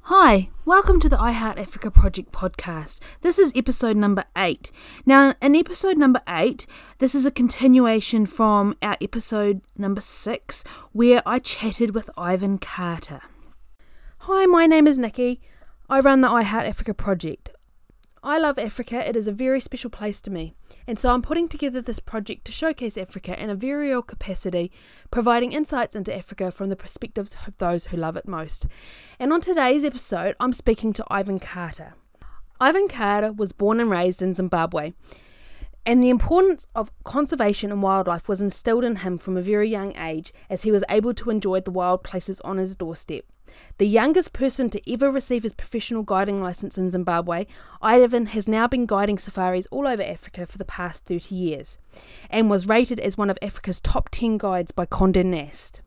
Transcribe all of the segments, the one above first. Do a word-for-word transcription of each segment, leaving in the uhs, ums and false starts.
Hi, welcome to the iHeart Africa Project podcast. This is episode number eight. Now, in episode number eight, this is a continuation from our episode number six, where I chatted with Ivan Carter. Hi, my name is Nikki. I run the iHeart Africa Project. I love Africa. It is a very special place to me. And so I'm putting together this project to showcase Africa in a very real capacity, providing insights into Africa from the perspectives of those who love it most. And on today's episode, I'm speaking to Ivan Carter. Ivan Carter was born and raised in Zimbabwe, and the importance of conservation and wildlife was instilled in him from a very young age as he was able to enjoy the wild places on his doorstep. The youngest person to ever receive his professional guiding licence in Zimbabwe, Ivan has now been guiding safaris all over Africa for the past thirty years and was rated as one of Africa's top ten guides by Condé Nast.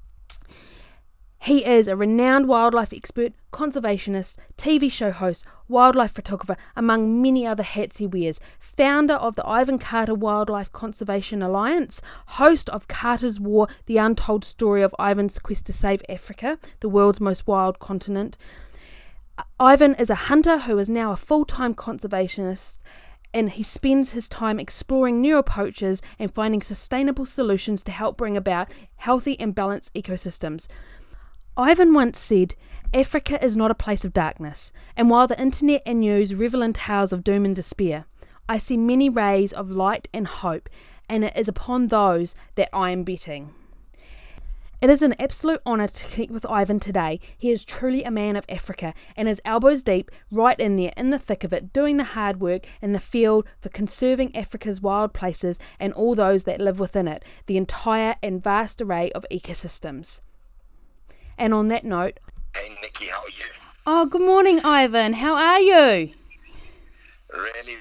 He is a renowned wildlife expert, conservationist, T V show host, wildlife photographer, among many other hats he wears, founder of the Ivan Carter Wildlife Conservation Alliance, host of Carter's War, the untold story of Ivan's quest to save Africa, the world's most wild continent. Ivan is a hunter who is now a full-time conservationist, and he spends his time exploring new approaches and finding sustainable solutions to help bring about healthy and balanced ecosystems. Ivan once said, "Africa is not a place of darkness, and while the internet and news revel in tales of doom and despair, I see many rays of light and hope, and it is upon those that I am betting." It is an absolute honour to connect with Ivan today. He is truly a man of Africa, and is elbows deep, right in there, in the thick of it, doing the hard work in the field for conserving Africa's wild places and all those that live within it, the entire and vast array of ecosystems. And on that note... Hey Nikki, how are you? Oh, good morning, Ivan. How are you? Really,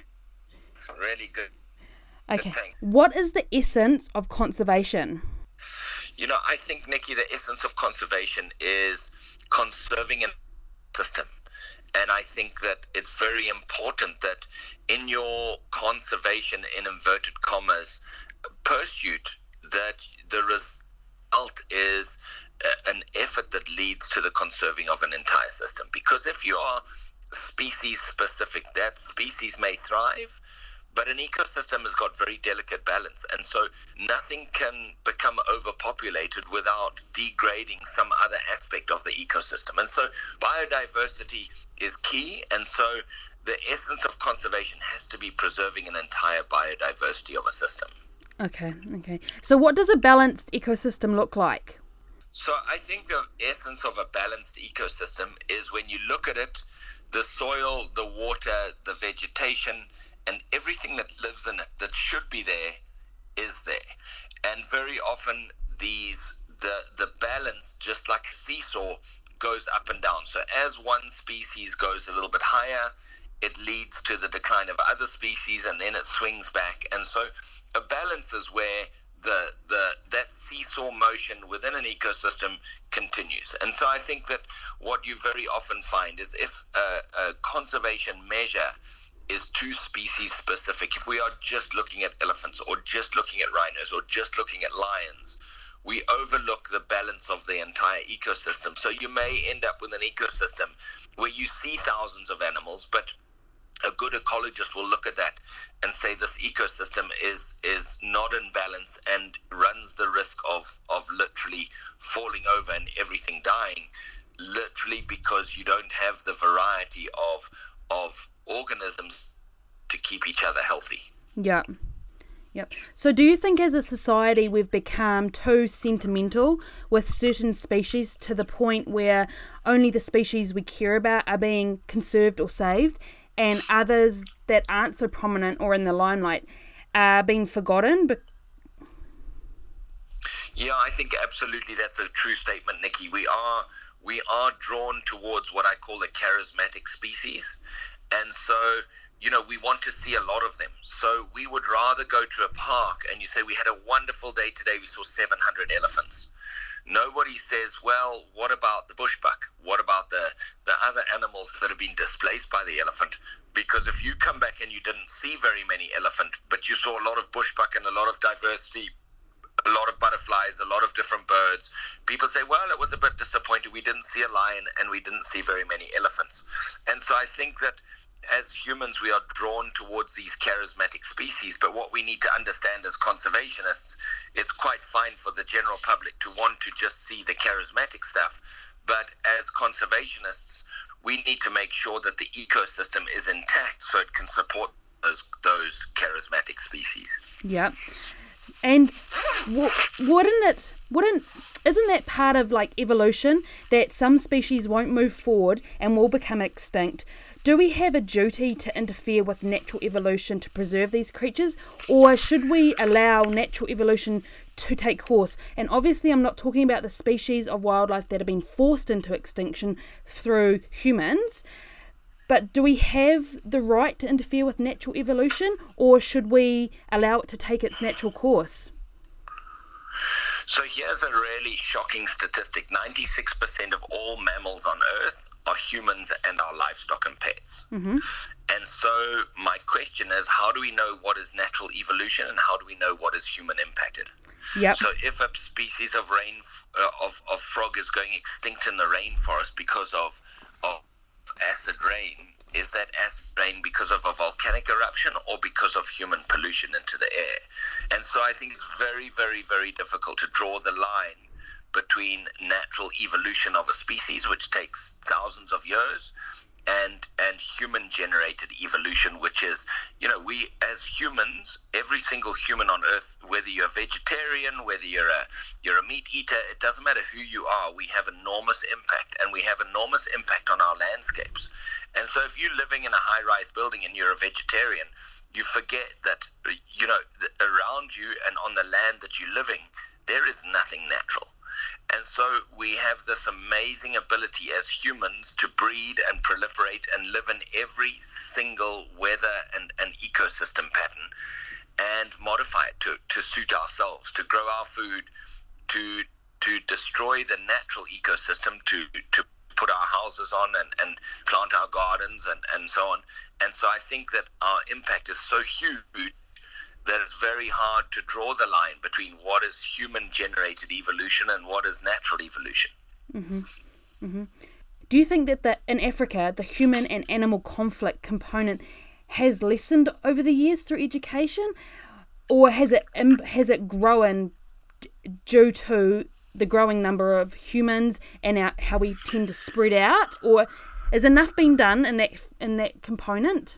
really good. Okay. Good, thanks. What is the essence of conservation? You know, I think, Nikki, the essence of conservation is conserving a system. And I think that it's very important that in your conservation, in inverted commas, pursuit, that the result is an effort that leads to the conserving of an entire system. Because if you are species specific, that species may thrive, but an ecosystem has got very delicate balance, and so nothing can become overpopulated without degrading some other aspect of the ecosystem. And so biodiversity is key, and so the essence of conservation has to be preserving an entire biodiversity of a system. Okay, okay. So what does a balanced ecosystem look like? So I think the essence of a balanced ecosystem is when you look at it, the soil, the water, the vegetation, and everything that lives in it that should be there is there. And very often these the the balance, just like a seesaw, goes up and down. So as one species goes a little bit higher, it leads to the decline of other species, and then it swings back. And so a balance is where the the that seesaw motion within an ecosystem continues. And so I think that what you very often find is if a, a conservation measure is too species specific, if we are just looking at elephants or just looking at rhinos or just looking at lions, we overlook the balance of the entire ecosystem. So you may end up with an ecosystem where you see thousands of animals, but a good ecologist will look at that and say this ecosystem is is not in balance and runs the risk of, of literally falling over and everything dying, literally because you don't have the variety of of organisms to keep each other healthy. Yeah. Yep. So do you think as a society we've become too sentimental with certain species to the point where only the species we care about are being conserved or saved, and others that aren't so prominent or in the limelight are being forgotten? But yeah, I think absolutely that's a true statement, Nikki. We are we are drawn towards what I call a charismatic species, and so you know we want to see a lot of them. So we would rather go to a park and you say we had a wonderful day today. We saw seven hundred elephants. Nobody says, well, what about the bushbuck? What about the, the other animals that have been displaced by the elephant? Because if you come back and you didn't see very many elephant, but you saw a lot of bushbuck and a lot of diversity a lot of butterflies, a lot of different birds. People say, well, it was a bit disappointing. We didn't see a lion and we didn't see very many elephants. And so I think that as humans, we are drawn towards these charismatic species. But what we need to understand as conservationists, it's quite fine for the general public to want to just see the charismatic stuff. But as conservationists, we need to make sure that the ecosystem is intact so it can support those, those charismatic species. Yeah. And w- wouldn't it, wouldn't, isn't that part of like evolution, that some species won't move forward and will become extinct? Do we have a duty to interfere with natural evolution to preserve these creatures, or should we allow natural evolution to take course? And obviously I'm not talking about the species of wildlife that have been forced into extinction through humans, but do we have the right to interfere with natural evolution, or should we allow it to take its natural course? So here's a really shocking statistic. ninety-six percent of all mammals on Earth are humans and our livestock and pets. Mm-hmm. And so my question is, how do we know what is natural evolution and how do we know what is human impacted? Yep. So if a species of rain uh, of, of frog is going extinct in the rainforest because of, of acid rain, is that acid rain because of a volcanic eruption or because of human pollution into the air? And so I think it's very, very, very difficult to draw the line between natural evolution of a species, which takes thousands of years, and and human-generated evolution, which is, you know, we as humans, every single human on Earth, whether you're a vegetarian, whether you're a you're a meat eater, it doesn't matter who you are, we have enormous impact, and we have enormous impact on our landscapes. And so if you're living in a high-rise building and you're a vegetarian, you forget that, you know, that around you and on the land that you're living, there is nothing natural. And so we have this amazing ability as humans to breed and proliferate and live in every single weather and, and ecosystem pattern and modify it to, to suit ourselves, to grow our food, to to destroy the natural ecosystem, to, to put our houses on and, and plant our gardens and, and so on. And so I think that our impact is so huge that it's very hard to draw the line between what is human-generated evolution and what is natural evolution. Mm-hmm. Mm-hmm. Do you think that the, in Africa, the human and animal conflict component has lessened over the years through education, or has it has it grown due to the growing number of humans and our, how we tend to spread out, or is enough being done in that in that component?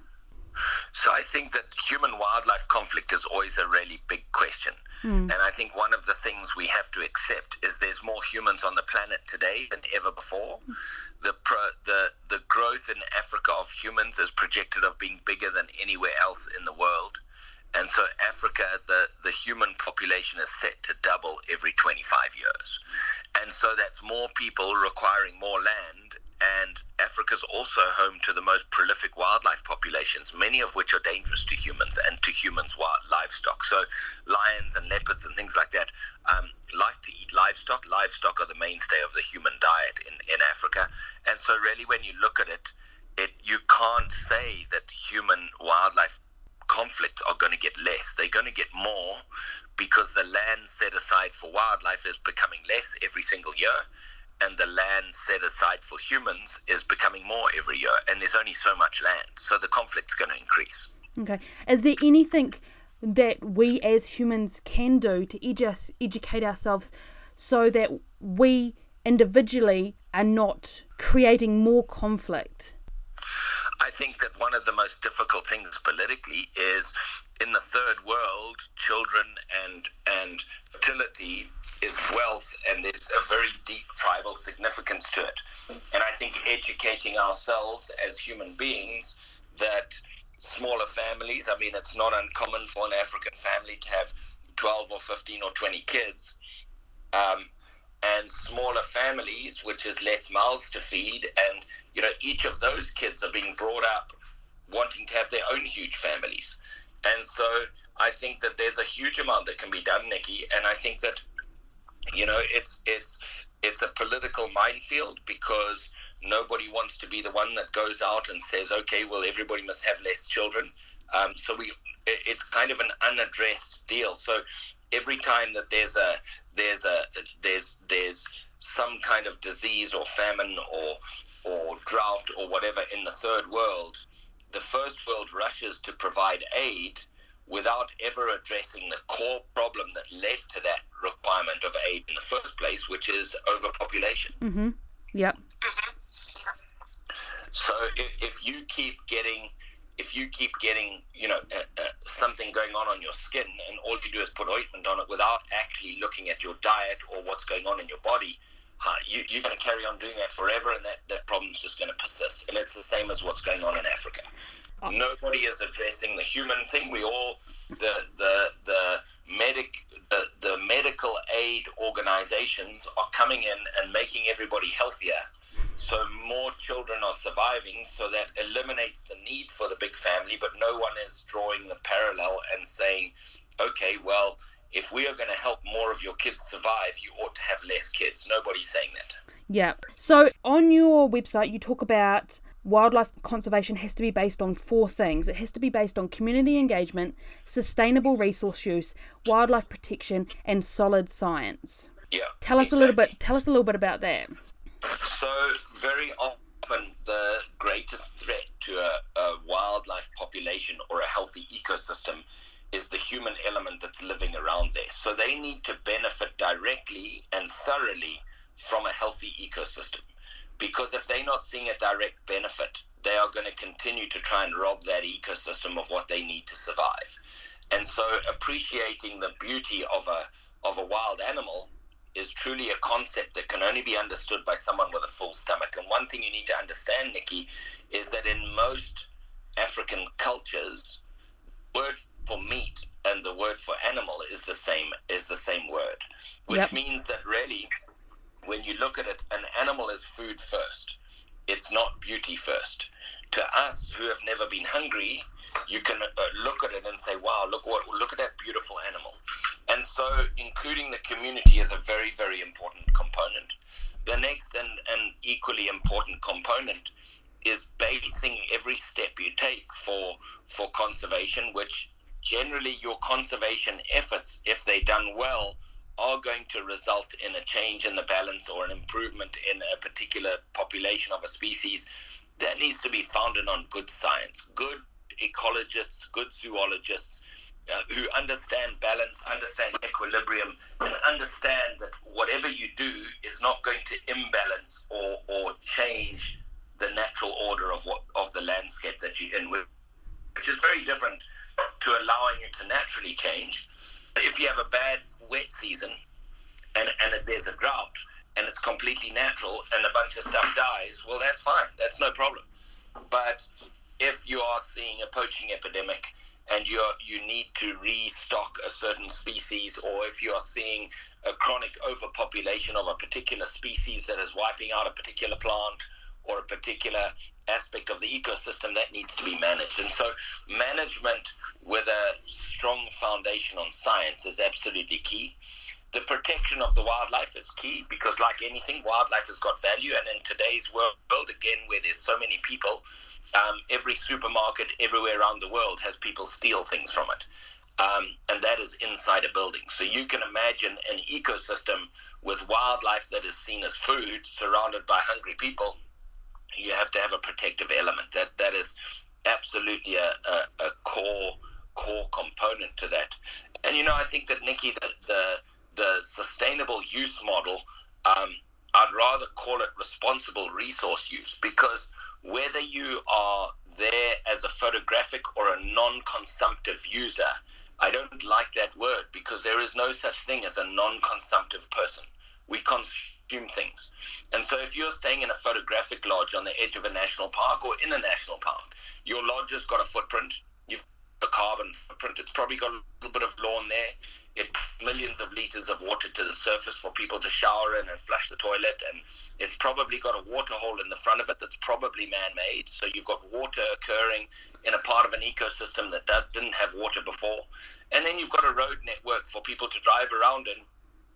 So I think that human-wildlife conflict is always a really big question. Mm. And I think one of the things we have to accept is there's more humans on the planet today than ever before. The pro, the the growth in Africa of humans is projected of being bigger than anywhere else in the world. And so Africa, the, the human population is set to double every twenty-five years. And so that's more people requiring more land. And Africa's also home to the most prolific wildlife populations, many of which are dangerous to humans and to humans' wild livestock. So lions and leopards and things like that um, like to eat livestock. Livestock are the mainstay of the human diet in, in Africa. And so really when you look at it, it you can't say that human-wildlife conflicts are going to get less. They're going to get more because the land set aside for wildlife is becoming less every single year. And the land set aside for humans is becoming more every year, and there's only so much land, so the conflict's going to increase. Okay. Is there anything that we as humans can do to edu- educate ourselves so that we individually are not creating more conflict? I think that one of the most difficult things politically is in the third world, children and and fertility is wealth, and there's a very deep tribal significance to it. And I think educating ourselves as human beings that smaller families, I mean, it's not uncommon for an African family to have twelve or fifteen or twenty kids, um, and smaller families, which is less mouths to feed, and, you know, each of those kids are being brought up wanting to have their own huge families. And so I think that there's a huge amount that can be done, Nikki, and I think that, you know, it's it's it's a political minefield because Nobody wants to be the one that goes out and says, okay, well, everybody must have less children. Um, so we, it's kind of an unaddressed deal. So every time that there's a there's a there's there's some kind of disease or famine or or drought or whatever in the third world, the first world rushes to provide aid without ever addressing the core problem that led to that requirement of aid in the first place, which is overpopulation. Mm-hmm. Yep. So if, if you keep getting, if you keep getting, you know, uh, uh, something going on on your skin, and all you do is put ointment on it without actually looking at your diet or what's going on in your body, uh, you, you're going to carry on doing that forever, and that, that problem's just going to persist. And it's the same as what's going on in Africa. Oh. Nobody is addressing the human thing. We all, the the the medic, the, the medical aid organizations are coming in and making everybody healthier. So more children are surviving, so that eliminates the need for the big family, but no one is drawing the parallel and saying, okay, well, if we are going to help more of your kids survive, you ought to have less kids. Nobody's saying that. Yeah. So on your website, you talk about wildlife conservation has to be based on four things. It has to be based on community engagement, sustainable resource use, wildlife protection, and solid science. Yeah. Tell us exactly. a little bit. Tell us a little bit about that. So very often the greatest threat to a, a wildlife population or a healthy ecosystem is the human element that's living around there. So they need to benefit directly and thoroughly from a healthy ecosystem. Because if they're not seeing a direct benefit, they are going to continue to try and rob that ecosystem of what they need to survive. And so appreciating the beauty of a of a wild animal is truly a concept that can only be understood by someone with a full stomach. And one thing you need to understand, Nikki, is that in most African cultures, the word for meat and the word for animal is the same is the same word, which yep. means that really, when you look at it, an animal is food first. It's not beauty first. To us who have never been hungry, you can uh, look at it and say, wow, look what look at that beautiful animal. And so including the community is a very, very important component. The next and, and equally important component is basing every step you take for for conservation, which generally your conservation efforts, if they're done well, are going to result in a change in the balance or an improvement in a particular population of a species. That needs to be founded on good science, good ecologists, good zoologists uh, who understand balance, understand equilibrium, and understand that whatever you do is not going to imbalance or, or change the natural order of what of the landscape that you're in, which is very different to allowing it to naturally change. If you have a bad wet season and, and there's a drought and it's completely natural and a bunch of stuff dies, well, that's fine. That's no problem. But if you are seeing a poaching epidemic and you're, you need to restock a certain species, or if you are seeing a chronic overpopulation of a particular species that is wiping out a particular plant or a particular aspect of the ecosystem, that needs to be managed. And so management with a strong foundation on science is absolutely key. The protection of the wildlife is key because, like anything, wildlife has got value. And in today's world, again, where there's so many people, um, every supermarket everywhere around the world has people steal things from it. Um, and that is inside a building. So you can imagine an ecosystem with wildlife that is seen as food surrounded by hungry people. You have to have a protective element. That that is absolutely a, a, a core core component to that. And you know, I think that, Nikki, the the, the sustainable use model, um, I'd rather call it responsible resource use, because whether you are there as a photographic or a non-consumptive user, I don't like that word, because there is no such thing as a non-consumptive person. We consume things. And so if you're staying in a photographic lodge on the edge of a national park or in a national park, your lodge has got a footprint. You've got a carbon footprint. It's probably got a little bit of lawn there. It millions of liters of water to the surface for people to shower in and flush the toilet. And it's probably got a water hole in the front of it that's probably man-made. So you've got water occurring in a part of an ecosystem that, that didn't have water before. And then you've got a road network for people to drive around in.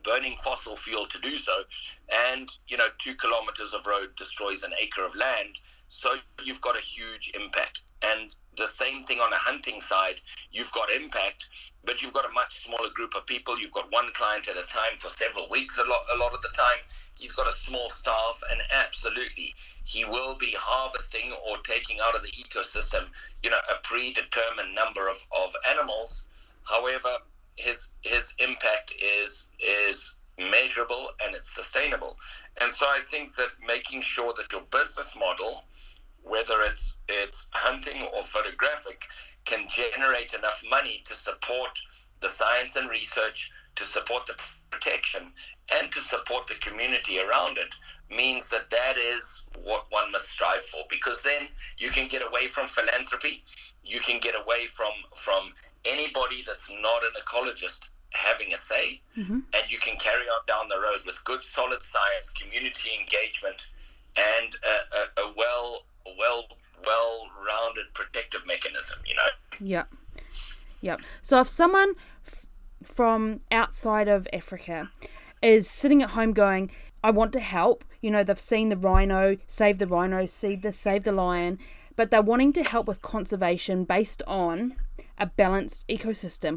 burning fossil fuel to do so. And, you know, two kilometers of road destroys an acre of land. So you've got a huge impact. And the same thing on a hunting side, you've got impact, but you've got a much smaller group of people. You've got one client at a time for several weeks a lot, a lot of the time. He's got a small staff, and absolutely, he will be harvesting or taking out of the ecosystem, you know, a predetermined number of, of animals. However, his his impact is is measurable and it's sustainable. And so I think that making sure that your business model, whether it's it's hunting or photographic, can generate enough money to support the science and research, to support the protection, and to support the community around it, means that that is what one must strive for. Because then you can get away from philanthropy, you can get away from from anybody that's not an ecologist having a say, mm-hmm. and you can carry on down the road with good, solid science, community engagement, and a, a, a well well well-rounded protective mechanism, you know? Yep. Yep. So if someone f- from outside of Africa is sitting at home going, I want to help, you know, they've seen the rhino, save the rhino, see this, save the lion, but they're wanting to help with conservation based on a balanced ecosystem,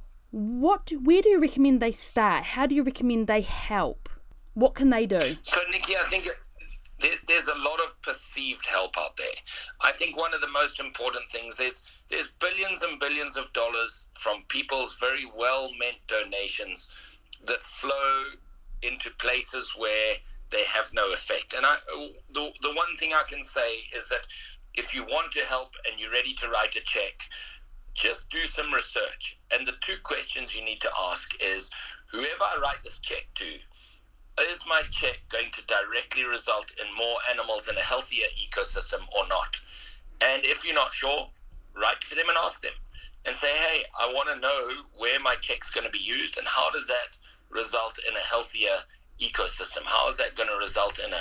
what, do, where do you recommend they start? How do you recommend they help? What can they do? So, Nikki, I think there, there's a lot of perceived help out there. I think one of the most important things is there's billions and billions of dollars from people's very well-meant donations that flow into places where they have no effect. And I, the, the one thing I can say is that if you want to help and you're ready to write a check, just do some research. And the two questions you need to ask is, whoever I write this check to, is my check going to directly result in more animals in a healthier ecosystem or not? And if you're not sure, write to them and ask them and say, hey, I want to know where my check's going to be used and how does that result in a healthier ecosystem? How is that going to result in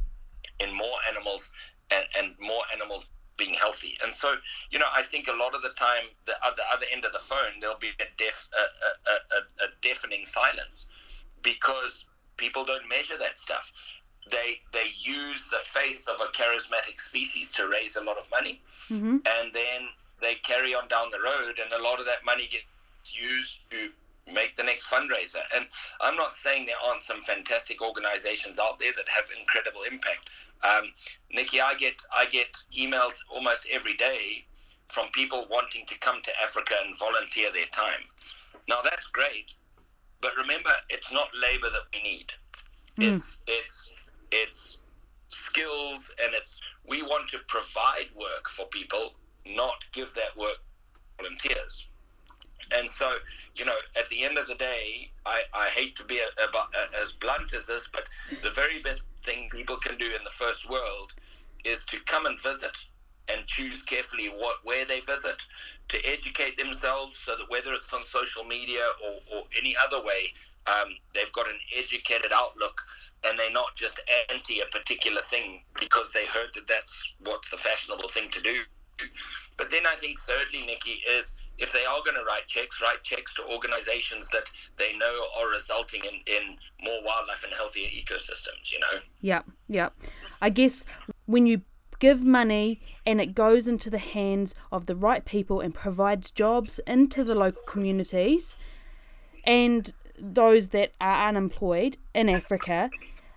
a in more animals and, and more animals being healthy? And so, you know, I think a lot of the time, the other other end of the phone, there'll be a deaf a, a, a, a deafening silence because people don't measure that stuff. They they use the face of a charismatic species to raise a lot of money, mm-hmm. and then they carry on down the road, and a lot of that money gets used to make the next fundraiser. And I'm not saying there aren't some fantastic organizations out there that have incredible impact. Um, Nikki, I get I get emails almost every day from people wanting to come to Africa and volunteer their time. Now that's great, but remember, it's not labor that we need. Mm. It's it's it's skills, and it's we want to provide work for people, not give that work to volunteers. And so, you know, at the end of the day, I, I hate to be a, a, a, as blunt as this, but the very best thing people can do in the first world is to come and visit and choose carefully what where they visit, to educate themselves so that whether it's on social media or, or any other way, um, they've got an educated outlook and they're not just anti a particular thing because they heard that that's what's the fashionable thing to do. But then I think thirdly, Nikki, is if they are going to write checks, write checks to organizations that they know are resulting in, in more wildlife and healthier ecosystems, you know? Yeah, yeah. I guess when you give money and it goes into the hands of the right people and provides jobs into the local communities and those that are unemployed in Africa,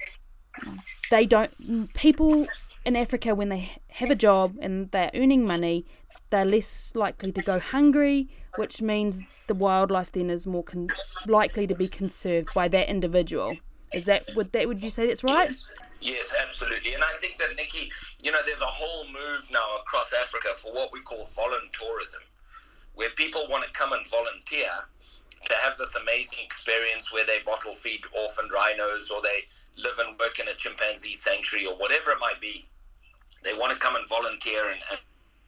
they don't, people in Africa, when they have a job and they're earning money, they're less likely to go hungry, which means the wildlife then is more con- likely to be conserved by that individual. Is that would that would you say that's right? Yes. Yes, absolutely. And I think that, Nikki, you know, there's a whole move now across Africa for what we call voluntourism, where people want to come and volunteer to have this amazing experience where they bottle feed orphaned rhinos or they live and work in a chimpanzee sanctuary or whatever it might be. They want to come and volunteer and, and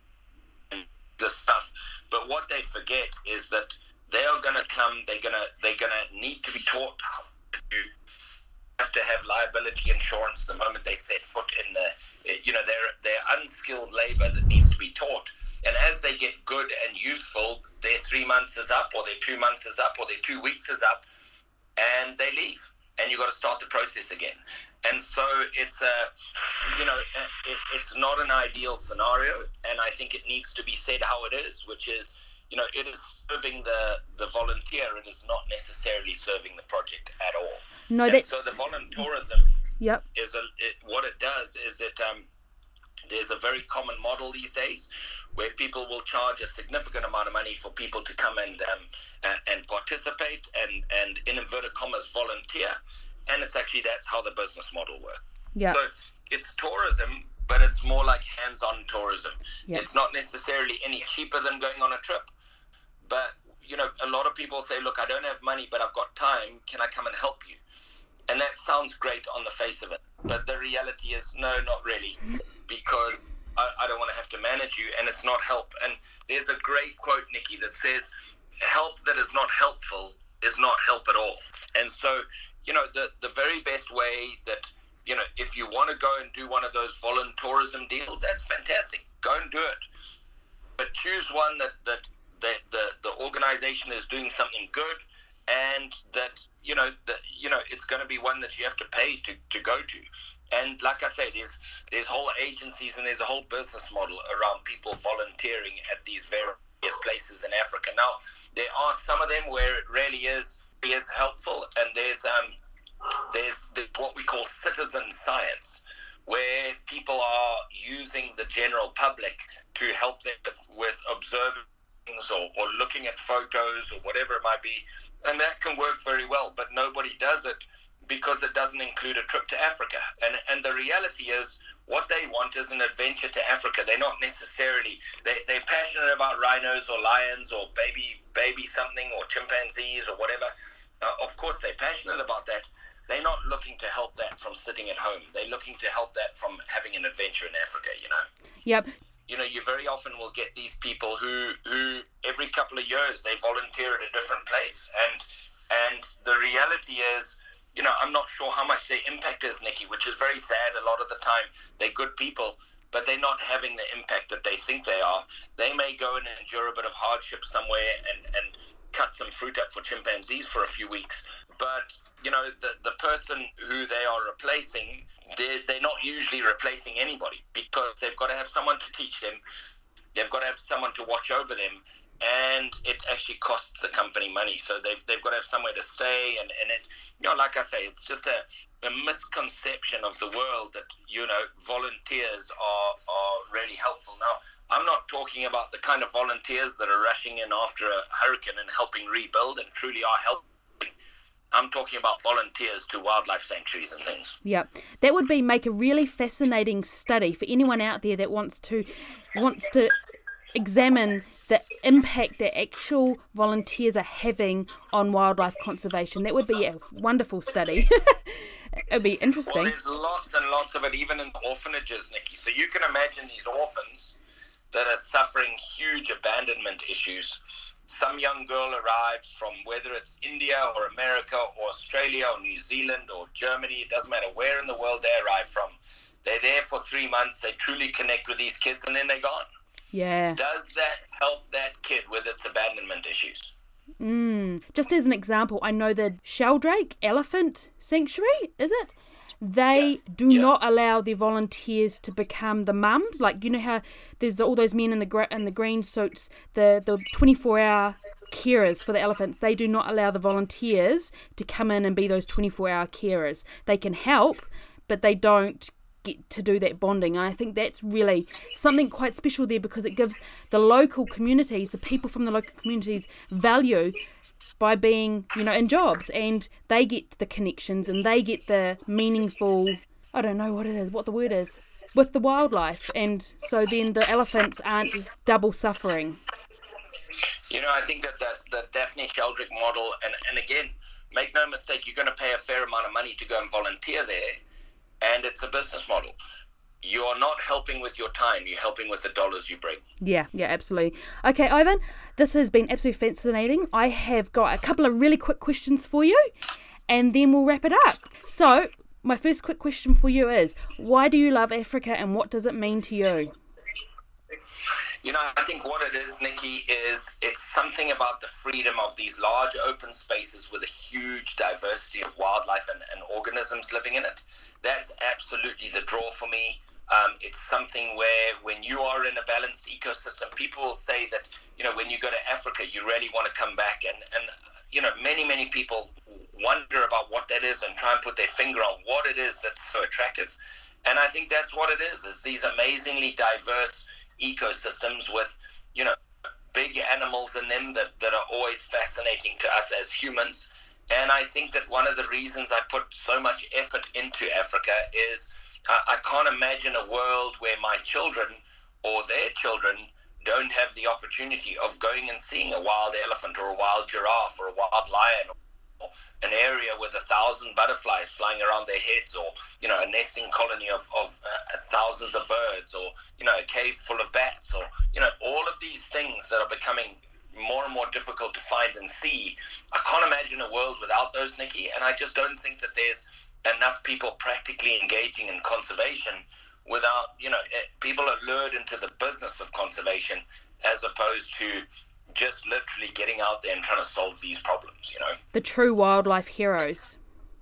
this stuff, but what they forget is that they are going to come. They're going to they're going to need to be taught how to have to have liability insurance the moment they set foot in the. You know, they're they're unskilled labor that needs to be taught. And as they get good and useful, their three months is up, or their two months is up, or their two weeks is up. and they leave, and you've got to start the process again. And so it's a, you know, it, it's not an ideal scenario, and I think it needs to be said how it is, which is, you know, it is serving the, the volunteer. It is not necessarily serving the project at all. No, and that's... so the volunteerism yep. is a, it, what it does is it um, there's a very common model these days where people will charge a significant amount of money for people to come and um, uh, and participate and, and in inverted commas volunteer, and it's actually that's how the business model works. Yeah. So it's tourism, but it's more like hands-on tourism. Yep. It's not necessarily any cheaper than going on a trip, but you know, a lot of people say, look, I don't have money, but I've got time. Can I come and help you? And that sounds great on the face of it, but the reality is no, not really, because I, I don't want to have to manage you, and it's not help. And there's a great quote, Nikki, that says, help that is not helpful is not help at all. And so, you know, the, the very best way that, you know, if you want to go and do one of those voluntourism deals, that's fantastic. Go and do it. But choose one that, that the, the, the organization is doing something good, and that, you know, that, you know, it's going to be one that you have to pay to, to go to. And like I said, there's, there's whole agencies and there's a whole business model around people volunteering at these various places in Africa. Now, there are some of them where it really is, is helpful, and there's, um, there's the, what we call citizen science, where people are using the general public to help them with, with observing Or, or looking at photos or whatever it might be, and that can work very well, but nobody does it because it doesn't include a trip to Africa. And and the reality is, what they want is an adventure to Africa. They're not necessarily, they, they're passionate about rhinos or lions or baby baby something or chimpanzees or whatever. Uh, of course they're passionate about that. They're not looking to help that from sitting at home. They're looking to help that from having an adventure in Africa, you know. Yep. You know, you very often will get these people who, who every couple of years they volunteer at a different place. And and the reality is, you know, I'm not sure how much their impact is, Nikki, which is very sad. A lot of the time they're good people, but they're not having the impact that they think they are. They may go and endure a bit of hardship somewhere and, and cut some fruit up for chimpanzees for a few weeks. But, you know, the, the person who they are replacing, they're, they're not usually replacing anybody, because they've got to have someone to teach them. They've got to have someone to watch over them. And it actually costs the company money. So they've they've got to have somewhere to stay. And, and it, you know, like I say, it's just a, a misconception of the world that, you know, volunteers are, are really helpful. Now, I'm not talking about the kind of volunteers that are rushing in after a hurricane and helping rebuild and truly are helping. I'm talking about volunteers to wildlife sanctuaries and things. Yeah, that would be make a really fascinating study for anyone out there that wants to wants to examine the impact that actual volunteers are having on wildlife conservation. That would be a wonderful study. It'd be interesting. Well, there's lots and lots of it, even in orphanages, Nikki. So you can imagine these orphans that are suffering huge abandonment issues. Some young girl arrives from, whether it's India or America or Australia or New Zealand or Germany, it doesn't matter where in the world they arrive from. They're there for three months, they truly connect with these kids, and then they're gone. Yeah. Does that help that kid with its abandonment issues? Mm. Just as an example, I know the Sheldrake Elephant Sanctuary, is it? They yeah. do yeah. not allow their volunteers to become the mums. Like, you know how there's all those men in the gra- in the green suits, the the twenty-four hour carers for the elephants. They do not allow the volunteers to come in and be those twenty-four hour carers. They can help, but they don't get to do that bonding. And I think that's really something quite special there, because it gives the local communities, the people from the local communities, value by being, you know, in jobs, and they get the connections and they get the meaningful, I don't know what it is, what the word is, with the wildlife. And so then the elephants aren't double suffering. You know, I think that the, the Daphne Sheldrake model, and, and again, make no mistake, you're going to pay a fair amount of money to go and volunteer there, and it's a business model. You are not helping with your time, you're helping with the dollars you bring. Yeah, yeah, absolutely. Okay, Ivan, this has been absolutely fascinating. I have got a couple of really quick questions for you, and then we'll wrap it up. So, my first quick question for you is, why do you love Africa, and what does it mean to you? You know, I think what it is, Nikki, is it's something about the freedom of these large open spaces with a huge diversity of wildlife and, and organisms living in it. That's absolutely the draw for me. Um, it's something where when you are in a balanced ecosystem, people will say that, you know, when you go to Africa, you really want to come back. And, and you know, many, many people wonder about what that is and try and put their finger on what it is that's so attractive. And I think that's what it is, is these amazingly diverse ecosystems with, you know, big animals in them that, that are always fascinating to us as humans. And I think that one of the reasons I put so much effort into Africa is uh, I can't imagine a world where my children or their children don't have the opportunity of going and seeing a wild elephant or a wild giraffe or a wild lion, or an area with a thousand butterflies flying around their heads, or, you know, a nesting colony of, of uh, thousands of birds, or, you know, a cave full of bats, or, you know, all of these things that are becoming more and more difficult to find and see. I can't imagine a world without those, Nikki, and I just don't think that there's enough people practically engaging in conservation without, you know, people are lured into the business of conservation as opposed to just literally getting out there and trying to solve these problems, you know. The true wildlife heroes.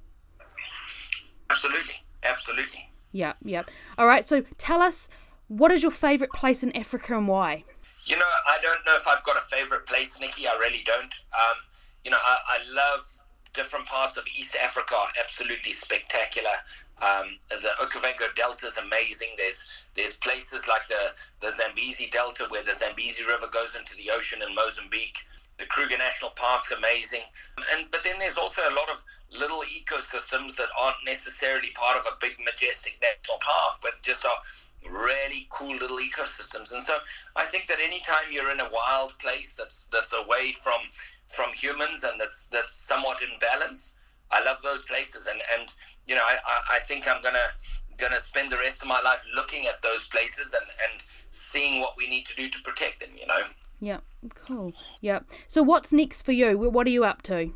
Absolutely, absolutely. Yeah, yeah. All right, so tell us, what is your favourite place in Africa and why? You know, I don't know if I've got a favourite place, Nikki. I really don't. Um, you know, I, I love different parts of East Africa are absolutely spectacular. Um, the Okavango Delta is amazing. There's there's places like the, the Zambezi Delta where the Zambezi River goes into the ocean in Mozambique. The Kruger National Park's amazing. And but then there's also a lot of little ecosystems that aren't necessarily part of a big majestic national park, but just are really cool little ecosystems. And so I think that anytime you're in a wild place that's that's away from from humans and that's that's somewhat in balance, I love those places. And, and you know, I, I, I think I'm gonna gonna spend the rest of my life looking at those places and, and seeing what we need to do to protect them, you know. Yeah, cool. Yeah. So what's next for you? What are you up to?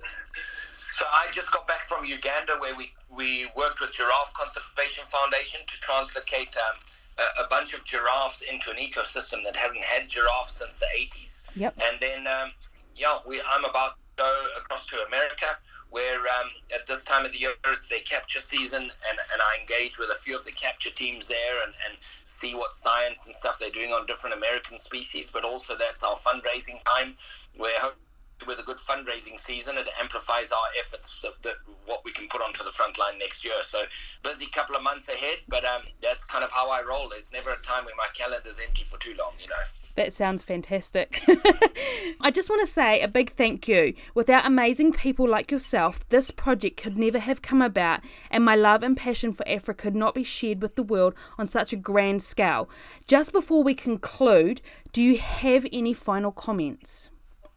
So I just got back from Uganda where we, we worked with Giraffe Conservation Foundation to translocate um, a, a bunch of giraffes into an ecosystem that hasn't had giraffes since the eighties. Yep. And then, um, yeah, we, I'm about to go across to America where um, at this time of the year it's their capture season, and, and I engage with a few of the capture teams there and, and see what science and stuff they're doing on different American species, but also that's our fundraising time where with a good fundraising season, it amplifies our efforts that, that what we can put onto the front line next year. So busy couple of months ahead, but um, that's kind of how I roll. There's never a time when my calendar's empty for too long, you know. That sounds fantastic. I just want to say a big thank you. Without amazing people like yourself, this project could never have come about, and my love and passion for Africa could not be shared with the world on such a grand scale. Just before we conclude, do you have any final comments?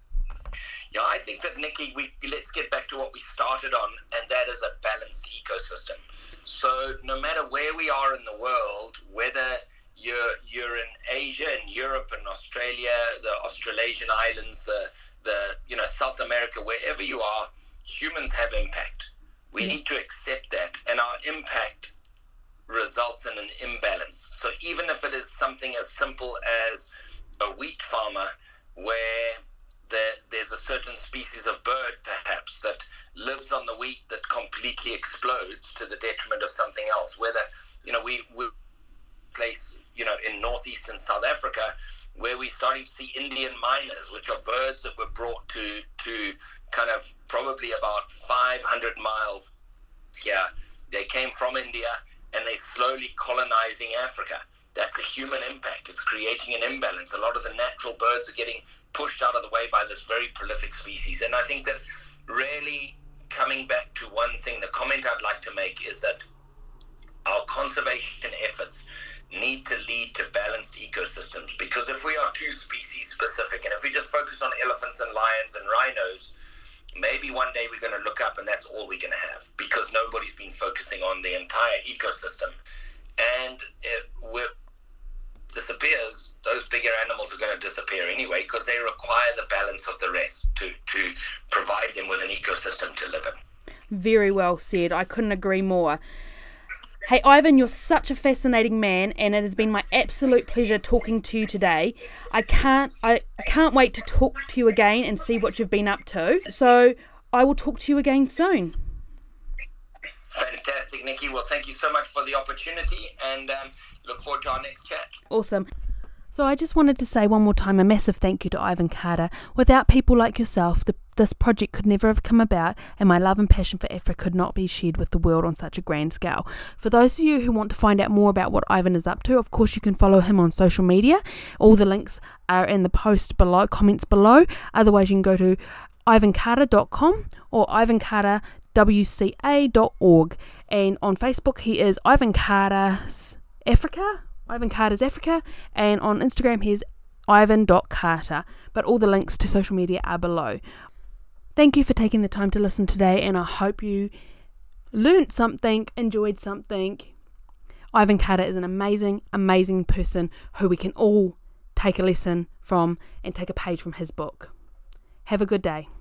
Yeah, I think that, Nikki, we let's get back to what we started on, and that is a balanced ecosystem. So no matter where we are in the world, whether you're you're in Asia, in Europe, in Australia, the Australasian islands, the the you know South America, wherever you are, humans have impact. We yes. need to accept that, and our impact results in an imbalance. So even if it is something as simple as a wheat farmer, where There, there's a certain species of bird, perhaps, that lives on the wheat that completely explodes to the detriment of something else. Whether, you know, we, we place, you know, in northeastern South Africa, where we're starting to see Indian miners, which are birds that were brought to, to kind of probably about five hundred miles here. They came from India, and they're slowly colonizing Africa. That's a human impact. It's creating an imbalance. A lot of the natural birds are getting pushed out of the way by this very prolific species. And I think that really coming back to one thing, the comment I'd like to make is that our conservation efforts need to lead to balanced ecosystems, because if we are too species specific, and if we just focus on elephants and lions and rhinos, maybe one day we're going to look up and that's all we're going to have, because nobody's been focusing on the entire ecosystem. And it will disappears, those bigger animals are going to disappear anyway, because they require the balance of the rest to, to provide them with an ecosystem to live in. Very well said. I couldn't agree more. Hey, Ivan, you're such a fascinating man, and it has been my absolute pleasure talking to you today. I can't, I can't wait to talk to you again and see what you've been up to. So I will talk to you again soon. Fantastic, Nikki. Well, thank you so much for the opportunity, and um, look forward to our next chat. Awesome. So I just wanted to say one more time a massive thank you to Ivan Carter. Without people like yourself, the, this project could never have come about, and my love and passion for Africa could not be shared with the world on such a grand scale. For those of you who want to find out more about what Ivan is up to, of course you can follow him on social media. All the links are in the post below, comments below. Otherwise you can go to ivan carter dot com or ivan carter w c a dot org, and on Facebook he is Ivan Carter's Africa. Ivan Carter's Africa, and on Instagram he's ivan dot carter, but all the links to social media are below. Thank you for taking the time to listen today, and I hope you learnt something, enjoyed something. Ivan Carter is an amazing, amazing person who we can all take a lesson from and take a page from his book. Have a good day.